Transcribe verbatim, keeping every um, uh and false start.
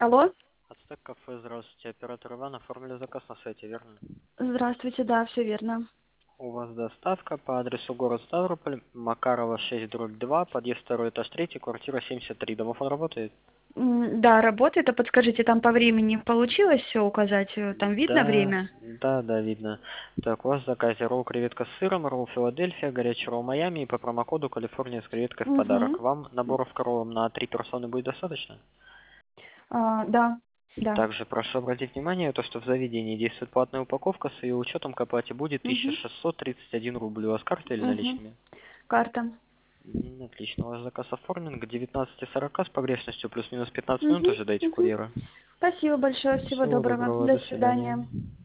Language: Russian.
Алло. Ацтек кафе, здравствуйте. Оператор Иван, оформили заказ на сайте, верно? Здравствуйте, да, все верно. У вас доставка по адресу город Ставрополь, Макарова шесть, дробь два, подъезд второй, этаж третий, квартира семьдесят три. Домофон работает? М, Да, работает. А подскажите, там по времени получилось все указать? Э, Там видно Да, время? да, да, видно. Так, у вас в заказе ролл креветка с сыром, ролл Филадельфия, горячий ролл Майами и по промокоду Калифорния с креветкой в Угу. подарок. Вам наборов к роллам на три персоны будет достаточно? А, да, да. Также прошу обратить внимание, то, что в заведении действует платная упаковка, с ее учетом к оплате будет тысяча Угу. шестьсот тридцать один рубль. У вас карта или Угу. наличными? Карта. М, Отлично, ваш заказ оформлен к девятнадцати сорока с погрешностью плюс-минус пятнадцать минут Угу. ожидайте Угу. курьера. Спасибо большое, всего Всего доброго. доброго, До до свидания. свидания.